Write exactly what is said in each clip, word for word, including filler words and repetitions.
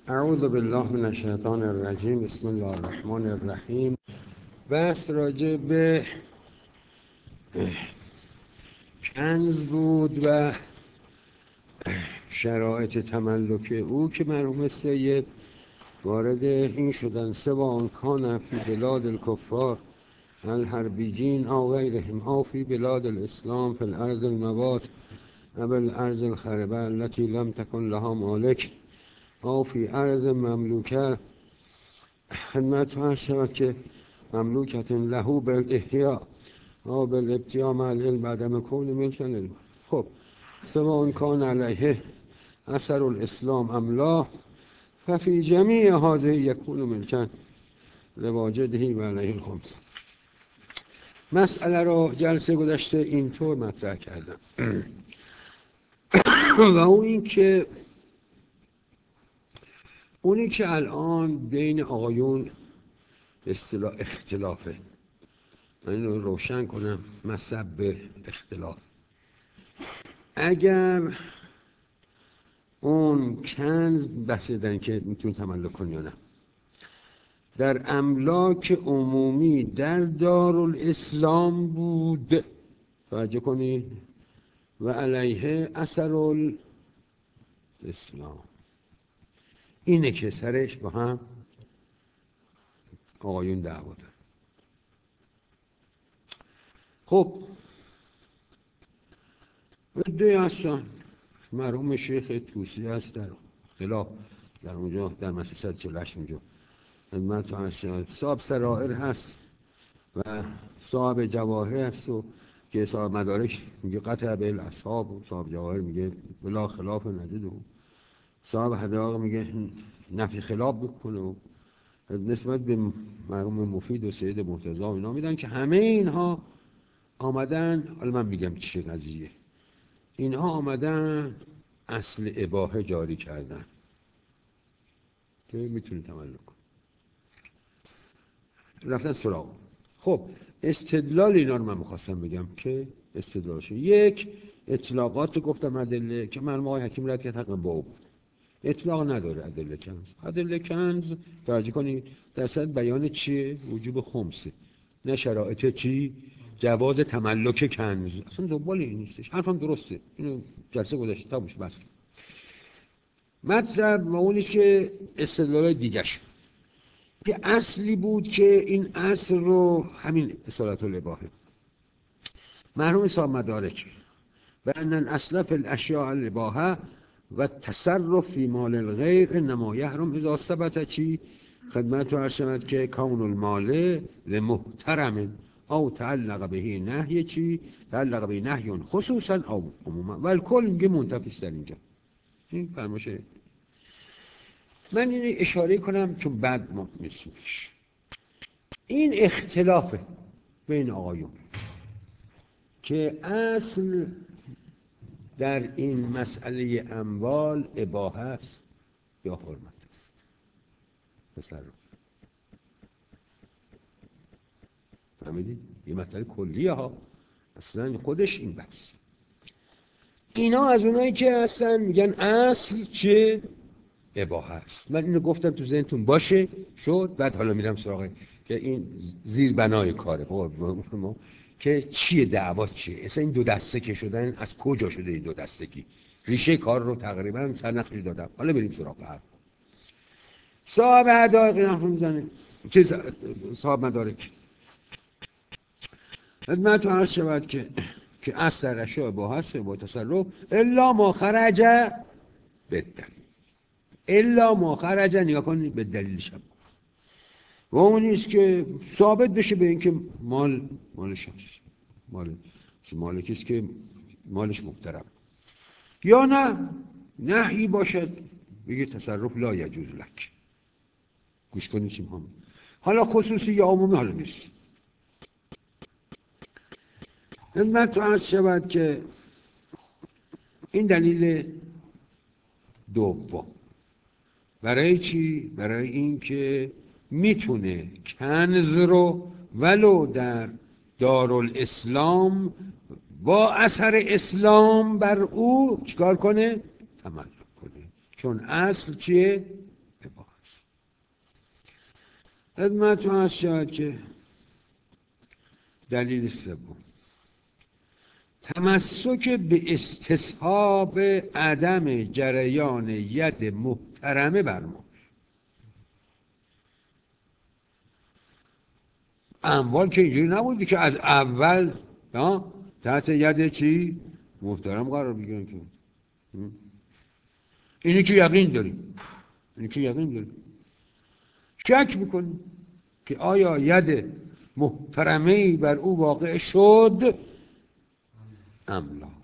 اعوذ بالله من الشیطان الرجیم. بسم الله الرحمن الرحیم. بحث راجع به کنز بود و شرایط تملک او که مرحوم سید وارد این شدن. سواء کان فی بلاد الکفار الحربیین او غیرهم او فی بلاد الاسلام فی الارض النبات او الارض الخربه التي لم تكن لها مالک او فی ارض مملوکه. خدمت عرض شود که مملوکت له بالاحیاء او بالابتیاء مع العلم بعدم کون ملکا. خب سواء کان علیه اثر الاسلام ام لا ففی جمیع هذه یکون ملکا لواجده و علیه الخمس. مسئله رو جلسه گذشته اینطور مطرح کردم و اون این که اونی که الان بین آقایون اصطلاح اختلافه، من اینو روشن کنم. مذهب به اختلاف، اگر اون کنز بسیدن که میتونی تملک کنی یا نه در املاک عمومی در دارالاسلام بود، توجه کنید، و علیه اثر الاسلام، اینه که سرش با هم آقایون دعوا دارن. خب عده هستن، مرحوم شیخ طوسی هست در خلاف در اونجا در مسجد صد و چهل و هشت اونجا خدمت هست، صاحب سرائر هست و صاحب جواهر هست و که صاحب مدارک میگه قطع به الاصحاب و صاحب جواهر میگه بلا خلاف نجد و صاحب حداق میگه نفی خلاف بکنه و نسبت به مرحوم مفید و سید مرتضی و اینا میدن که همه اینها آمدن. حالا من میگم چه قضیه، اینها آمدن اصل اباحه جاری کردن که میتونی تملک کن، رفتن سراغ. خب استدلال اینا رو من میخواستم بگم که استدلالش یک اطلاقات گفتم ادله که مرحوم آقای حکیم رد کرد حقا با او بود، اطلاق نداره ادله کنز. ادله کنز توجه کنید درصد بیان چیه؟ وجوب خمسه، نه شرایط چی؟ جواز تملک کنز. اصلا دنبال این نیستش، حرفم درسته، اینو جلسه گذاشته تا باشه. بس مطلب و اونیش که استدلال دیگه شد که اصلی بود که این اصل رو همین اصالت الاباحه مرحوم صاحب مدارک و ان الاصل فی الاشیاء الاباحه و تصرف فی مال الغیر انما یحرم اذا ثبت چی؟ خدمت رو عرض شود که کون المال لمحترم او تعلق بهی نهی چی؟ تعلق بهی نهی خصوصا او عموما و الکل میگه منتفیست در اینجا. این فرماشه من اینو اشاره کنم چون بعد ما میسیمش. این اختلافه بین آقایون که اصل در این مسئله اموال اباحه است یا حرمت است. تصرف فهمیدید؟ یه مسئله کلیه ها، اصلا خودش این بحث. اینا از اونایی که هستن میگن اصل چه؟ اباحه است. من اینو گفتم تو ذهنتون باشه شد. بعد حالا میرم سراغ که این زیر بنای کاره که چیه دعوا چیه، اصلا این دو دسته که شدن از کجا شده؟ این دو دستگی ریشه کار رو تقریبا سرنخش دادم. حالا بریم سراغ حرف. صاحب حدایق حرف میزنه که صاحب مدارک خدمت عرض شود که که اصل در اشیاء اباحه است با تصرف الا ما خرج بالدلیل. الا ما خرج نگاه کنید به دلیلش هم و اون نیست که ثابت بشه به این که مال مال شخص مال مالکیست که مالش محترم، یا نه نهی باشد بگه تصرف لا یجوز لک. گوش کنید چی میخوام. حالا خصوصی یا عمومی حالا نیست. خدمت عرض شود که این دلیل دوم برای چی؟ برای این که میتونه کنز رو ولو در دارالاسلام با اثر اسلام بر او چیکار کنه؟ تملک کنه. چون اصل چیه؟ خدمتتون هست شد که دلیل سوم تمسک به استصحاب عدم جریان ید محترمه بر ما. اموال که اینجوری نبودی که از اول تحت ید چی؟ محترم قرار بگیرن که اینی که یقین داریم اینی که یقین داریم شک میکنیم که آیا ید محترمه‌ای بر او واقع شد ام لا.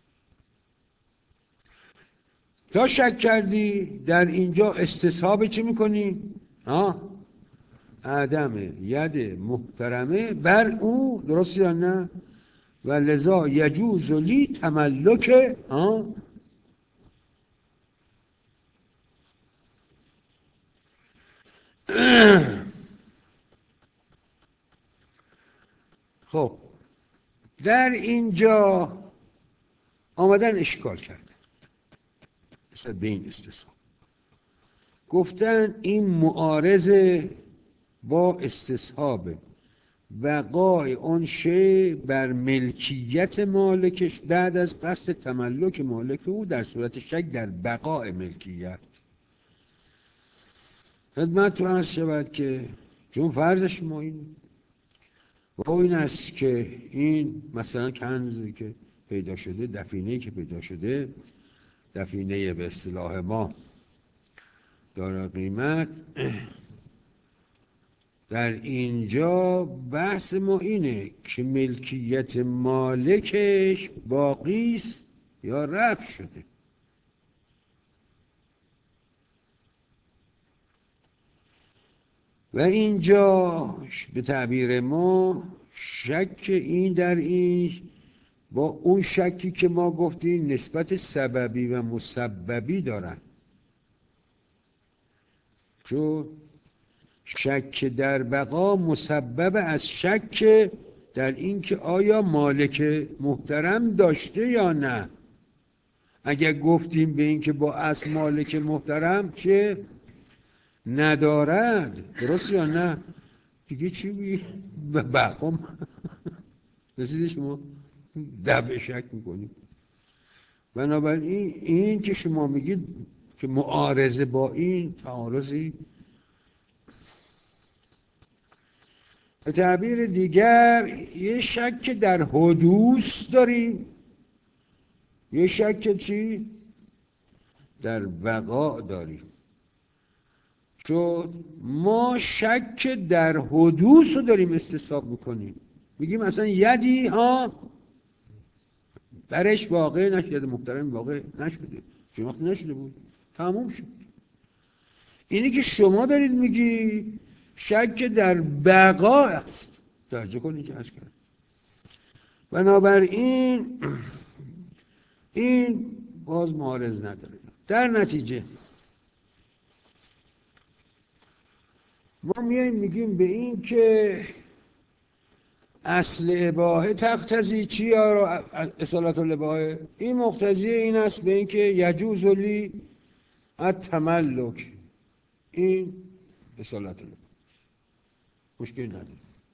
تا شک کردی در اینجا استصحاب چی میکنی؟ ها؟ عدم ید محترمه بر او، درست یا نه؟ و لذا یجوز لی تملک ها خب در اینجا آمدن اشکال کردن مثلا به این استصحاب، گفتن این معارضه با استصحاب بقای اون شی بر ملکیت مالکش بعد از قصد تملک مالک او در صورت شک در بقای ملکیت. خدمت تو هست شود که چون فرض شما این و این است که این مثلا کنزی که پیدا شده، دفینه‌ای که پیدا شده، دفینه به اصطلاح ما داره قیمت، در اینجا بحث ما اینه که ملکیت مالکش باقیست یا رفع شده. و اینجا به تعبیر ما شک این در این با اون شکی که ما گفتیم نسبت سببی و مسببی دارن، چون شک در بقا مسبب از شک در این که آیا مالک محترم داشته یا نه. اگر گفتیم به این که با اصل مالک محترم که ندارد، درست یا نه، دیگه چی بگی؟ بقا رسیده شما دفع شک میکنیم. بنابراین این که شما میگید که معارضه با این تعارضی، به تعبیر دیگر یه شک در حدوث داریم، یه شک چی؟ در بقا داریم. چون ما شک در حدوث رو داریم استصحاب میکنیم، میگیم مثلا یدی ها برش واقع نشده، محترم واقع نشده، چون وقت نشده بود تموم شد. اینی که شما دارید میگی شک در بقا است. توجه کنید که عرض کرد. بنابراین این باز معارض نداره. در نتیجه ما میاییم میگیم به این که اصل اباحه تقتضی چی یا اصالت الاباحه؟ این مقتضی این است به این که یجوز لی التملک، این اصالت الاباحه مشکل نداره.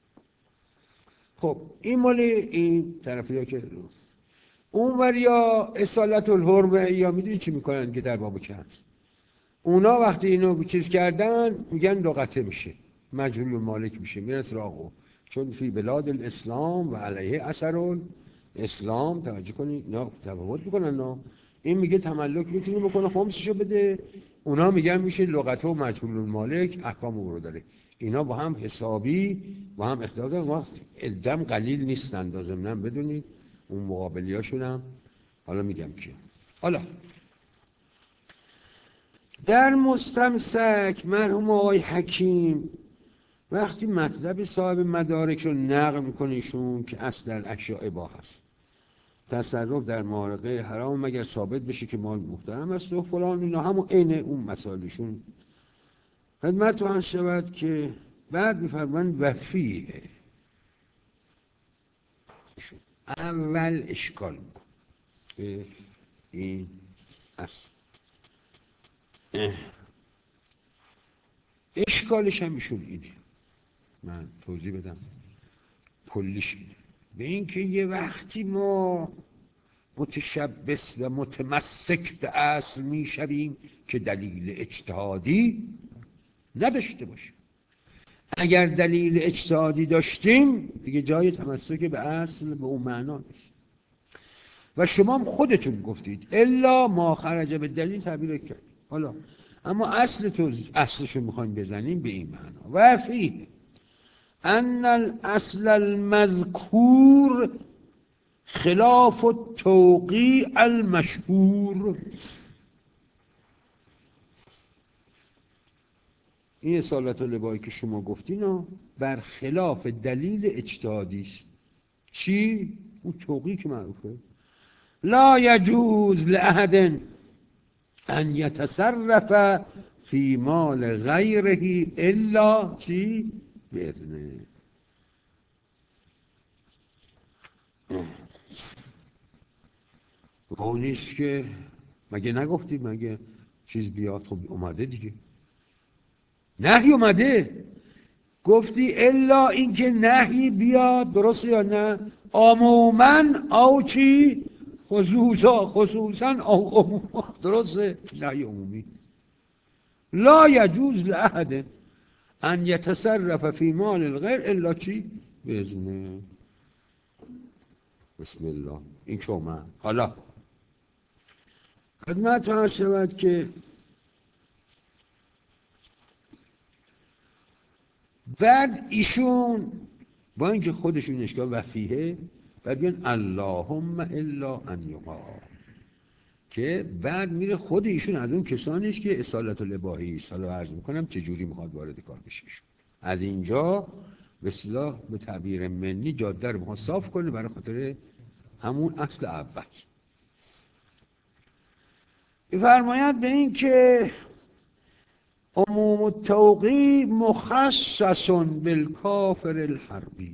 خب این مال این طرفی ها که اون ور یا اصالت الحرمه، یا میدونی چی میکنن که در باب کنز اونا وقتی اینو چیز کردن میگن لغته میشه، مجهول المالک میشه، میرن سراغو، چون فی بلاد الاسلام و علیه اثر اسلام. توجه کنید اینا تفاوت میکنن. نه این میگه تملک میتونی بکنه خمسشو بده، اونا میگن میشه لغته و مجهول المالک احکام او رو داره. اینا با هم حسابی با هم اختلاف دارن، وقت الدم قلیل نیستن. لازم بدونید اون مقابلیاشون هم حالا میگم کیه. حالا در مستمسک مرحوم آقای حکیم وقتی مطلب صاحب مدارک رو نقل میکنه ایشون که اصل در اشیاء اباحه است، تصرف در معارضه حرام مگر ثابت بشه که مال محترم است و فلان، اینا همون عین اون مسائلشون خدمت رو شود که بعد میفرمان وفیه. اول اشکال میکن به این اصل، اشکالش هم ایشون اینه من توضیح بدم کلیش اینه. به این که یه وقتی ما متشبث و متمسک به اصل می شویم که دلیل اجتهادی نداشته باشیم. اگر دلیل اجتهادی داشتیم دیگه جای تمسک به اصل به اون معنا نیست. و شما هم خودتون گفتید الا ما خرج به دلیل تعبیر کرد. حالا اما اصل تو اصلشو میخوایم بزنیم به این معنا و فی ان الاصل المذکور خلاف التوقیع المشهور. این اصالت اللبایی که شما گفتین بر خلاف دلیل اجتهادی است. چی؟ اون توقیع که معروفه. لا یجوز لأحد ان یتصرف فی مال غیره الا چی؟ باذنه. و اون نیست که مگه نگفتی مگه چیز بیاد؟ خب اومده دیگه، نهی اومده، گفتی الا اینکه نهی بیاد، درست یا نه؟ عموما او چی؟ خصوصا خصوصا او عموما، درسته؟ نهی عمومی. لا یجوز لأحد ان یتصرف فی مال الغیر الا چی؟ باذنه. بسم الله. این که اومد. حالا خدمت ها شود که بعد ایشون با اینکه خودشون اشکال وفیه بعد بیان اللهم الا ان یقال، که بعد میره خود ایشون از اون کسانیش که اصالت الاباحی است. حالا عرض میکنم چجوری میخواد وارد کار بشه. از اینجا به اصطلاح به تعبیر منی جاده رو میخواد صاف کنه برای خاطر همون اصل اول. فرماید به این که عموم التوقیع مخصص بالکافر الحربی،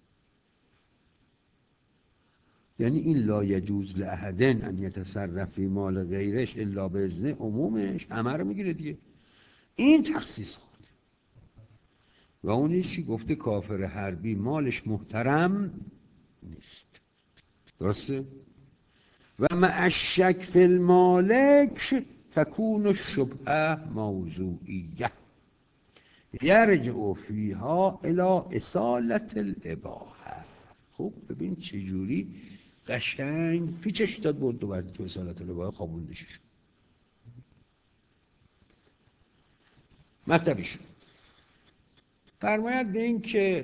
یعنی این لا یجوز لأحد ان یتصرف فی مال غیرش الا باذنه عمومش همه رو میگیره دیگه. این تخصیص خورد و اونیش که گفته کافر حربی مالش محترم نیست، درسته؟ و مع الشک فی المالک تکون الشبهه موضوعیه یرجع فیها الی اصالت الاباحه. خوب ببین چجوری قشنگ پیچش داد بود دو بعد تو اصالت الاباحه خوابوندش شد. مطلبش فرماید به این که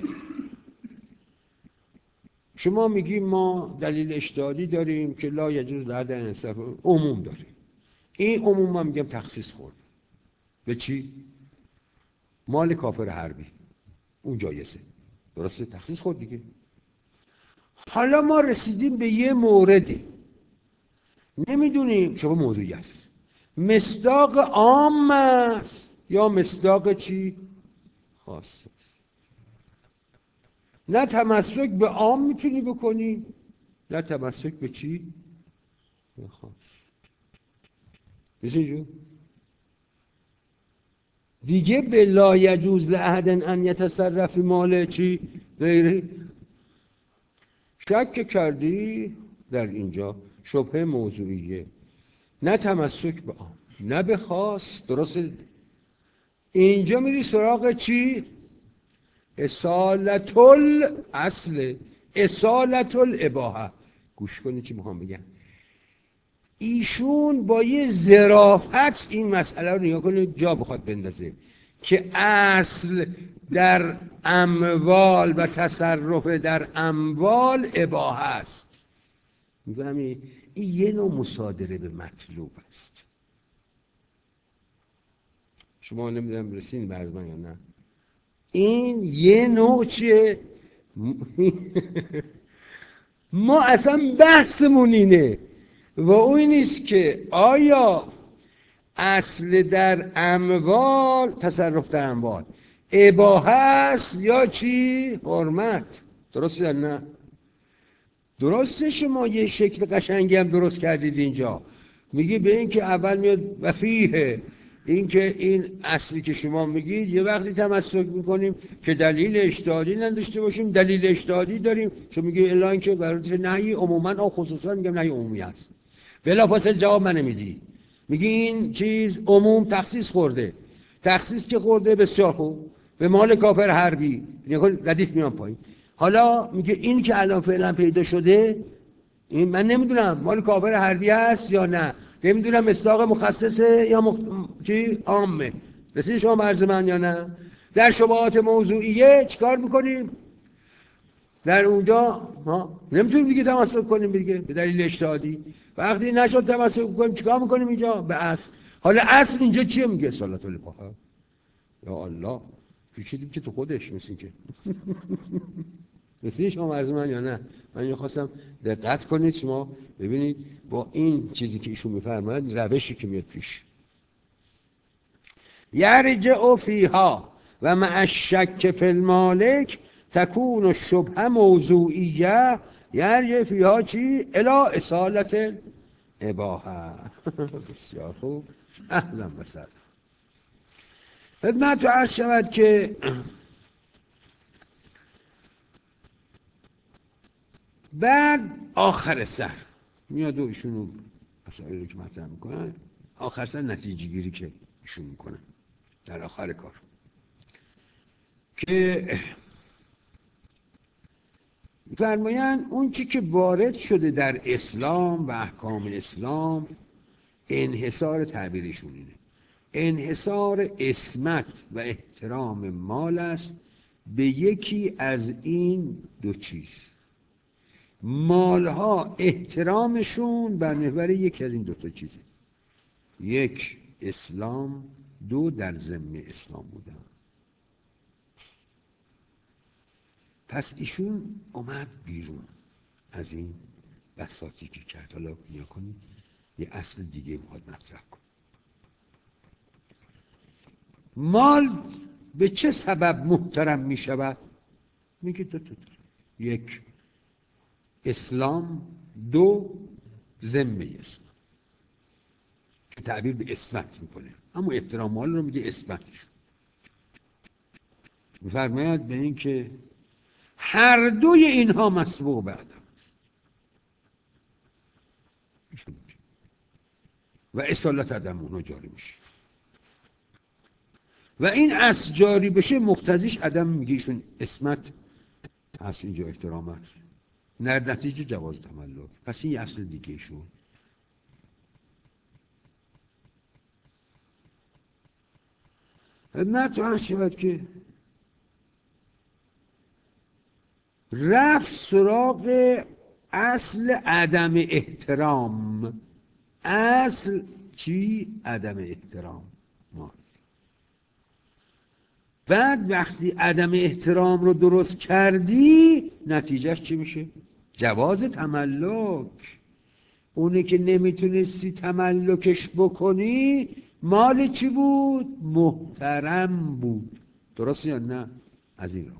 شما میگی ما دلیل اجتهادی داریم که لا یجوز لأحد ان یتصرف، عموم داریم. این عموم ما میگم تخصیص خورد به چی؟ مال کافر حربی، اون جایزه، درسته؟ تخصیص خورد دیگه. حالا ما رسیدیم به یه موردی نمیدونیم شما موضوعی است مصداق عام است یا مصداق چی؟ خاص. نه تمسک به عام میتونی بکنی نه تمسک به چی؟ به خاص. بسید جو دیگه به لا یجوز لأحد ان یتصرف فی مال چی؟ غیره شک کردی در اینجا، شبهه موضوعیه، نه تمسک به عام نه به خاص، درسته؟ اینجا میری سراغ چی؟ اصالت الاصل، اصالت الاباحه. گوش کنید چی میخوام بگم. ایشون با یه ظرافت این مسئله رو نگاه کنید جا بخواد بندازه که اصل در اموال و تصرف در اموال اباحه است. میگم این یه نوع مصادره به مطلوب است. شما نمیدونم رسین برز من یا نه. این یه نوع چیه؟ ما اصلا بحثمون اینه و اون نیست که آیا اصل در اموال، تصرف در اموال اباحه است یا چی؟ حرمت، درسته یا نه؟ درسته. شما یه شکل قشنگی هم درست کردید اینجا، میگی به این که اول میاد وفیه این که این اصلی که شما میگید یه وقتی تمسک میکنیم که دلیل اجتهادی نداشته باشیم، دلیل اجتهادی داریم. چون میگه الا اینکه برای نهی عموما او خصوصا میگم نهی عمومی است. بلافاصله جواب من میدی، میگی این چیز عموم تخصیص خورده، تخصیص که خورده بسیار خوب به مال کافر حربی، یعنی ردیف میان پایین. حالا میگه این که الان فعلا پیدا شده، این من نمیدونم مال کافر حربی هست یا نه، نمیدونم مصداق مخصصه یا مخ... چی عامه. رسید شما مرز من یا نه؟ در شبهات موضوعیه چیکار میکنیم؟ در اونجا ما نمیتونیم دیگه تمسک کنیم دیگه به دلیل اجتهادی. وقتی نشد تمسک کنیم چیکار میکنیم اینجا؟ به اصل. حالا اصل اینجا چیه؟ میگه صلات الله. یا الله پیچیدیم که تو خودش مثل که مثل شما مرز من یا نه؟ من میخواستم دقت کنید شما ببینید با این چیزی که ایشون میفرماید روشی که میاد پیش. یرجع فیها و مع الشک فی المالک تکون الشبهه موضوعیه. یرجع فیها چی؟ الی اصالت اباحه. بسیار خوب، اهلا و سهلا. خدمت عرض شود که بعد آخر سر میاد و ایشونو مسائلی که مطرح میکنن، آخر سر نتیجه گیری که ایشون میکنن در آخر کار، که فرمایند اون چی که وارد شده در اسلام و احکام اسلام، انحصار تعبیرشون اینه، انحصار عصمت و احترام مال است به یکی از این دو چیز. مالها احترامشون بر محور یکی از این دو تا چیزه، یک اسلام، دو در ذمه اسلام بودن. پس ایشون اومد بیرون از این بساطی که کرد. حالا نیا کنید یه اصل دیگه باید مطرح کن. مال به چه سبب محترم می شود؟ میگه دو تا، یک اسلام، دو ذمه اسلام. تعبیر به اسمت میکنه، اما احترام مال رو میگه اسمتش. میفرماید به این که هر دوی اینها مسبوق به عدم و اصالت عدم اونها جاری میشه و این اصل جاری بشه مقتضیش عدم، میگه ایشون اسمت هست، اینجا احترام هست، در نتیجه جواز تملک. پس این اصل دیگه ایشون. نه تو هم شود که رفت سراغ اصل عدم احترام. اصل چی؟ عدم احترام. ما بعد وقتی عدم احترام رو درست کردی نتیجهش چی میشه؟ جواز تملک. اونی که نمیتونستی تملکش بکنی مال چی بود؟ محترم بود. درست یا نه؟ از این رو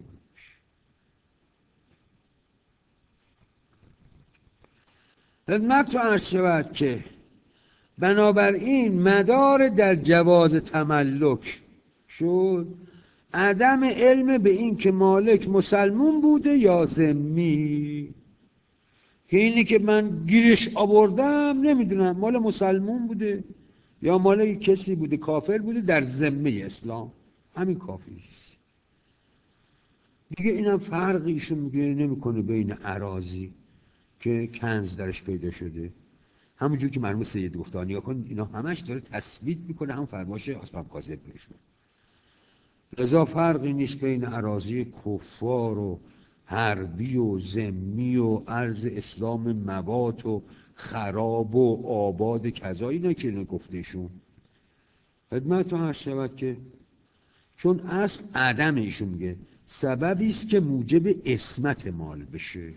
خدمت تو عرض شود که بنابراین مدار در جواز تملک شد عدم علم به این که مالک مسلمون بوده یا ذمی. که اینی که من گیرش آوردم نمیدونم مال مسلمون بوده یا مال کسی بوده کافر بوده در ذمه اسلام، همین کافی است دیگه. اینم فرقی ایشون میگه نمیکنه بین اراضی که کنز درش پیدا شده، همونجور که مرحوم سید گفت نیا کن اینا همش داره تثبیت میکنه هم فرمایش اسباب کاذب بهشون. لذا فرقی نیست بین اراضی کفار و حربی و ذمی و ارض اسلام موات و خراب و آباد کذا، اینا که اینو گفتهشون. خدمتتون عرض شود که چون اصل عدم ایشون میگه سببی است که موجب عصمت مال بشه،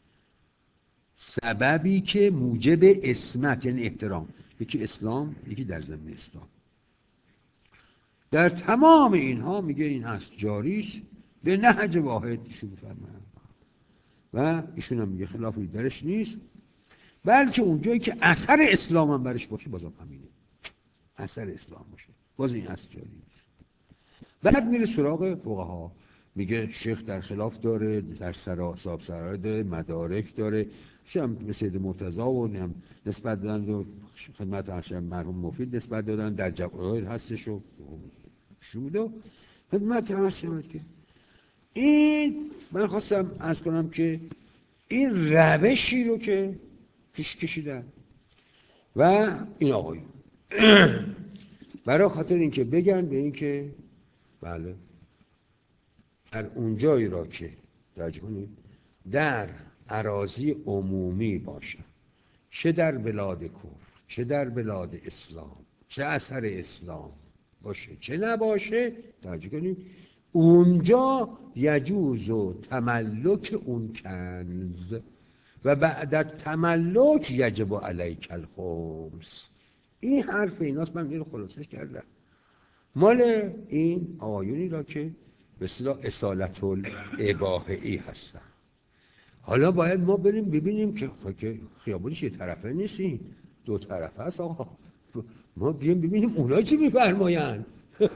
سببی که موجب عصمت یعنی احترام، یکی اسلام یکی در ذمه اسلام. در تمام اینها میگه این هست جاریش به نهج واحد ایشون میفرماید و ایشون هم میگه خلافی درش نیست، بلکه اونجایی که اثر اسلام هم برش باشه بازم همینه، اثر اسلام باشه. باز این اصل جاری نیست. بعد میره سراغ فقها، میگه شیخ در خلاف داره، در سرا صاحب سرای داره، مدارک داره، شم به سید مرتضی و هم نسبت دادن و خدمت هاشم مرحوم مفید نسبت دادن، در جواهر هستش و شود و خدمت هاشم که این من خواستم عرض کنم که این روشی رو که پیش کشیدن و این آقایون برای خاطر اینکه بگن به اینکه بله در اونجایی را که در اراضی عمومی باشه، چه در بلاد کفر چه در بلاد اسلام، چه اثر اسلام باشه چه نباشه، توجه کنید اونجا یجوز و تملک اون کنز و بعد تملک یجب علیک الخمس. این حرف ایناست، من این رو خلاصه کردم. مال این آیونی را که به اصطلاح اصالت الاباحه‌ای هستن. حالا باید ما بریم ببینیم که خیابونش یه طرفه نیستیم، دو طرفه هست آقا. ما بییم ببینیم اونا چی میفرمایند.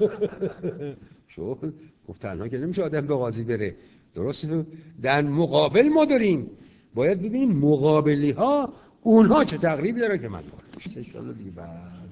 شو گفت تنها که نمیشه آدم به قاضی بره، درسته؟ در مقابل ما داریم باید ببینیم مقابلی ها اونها چه تقریبی داره که من دارم.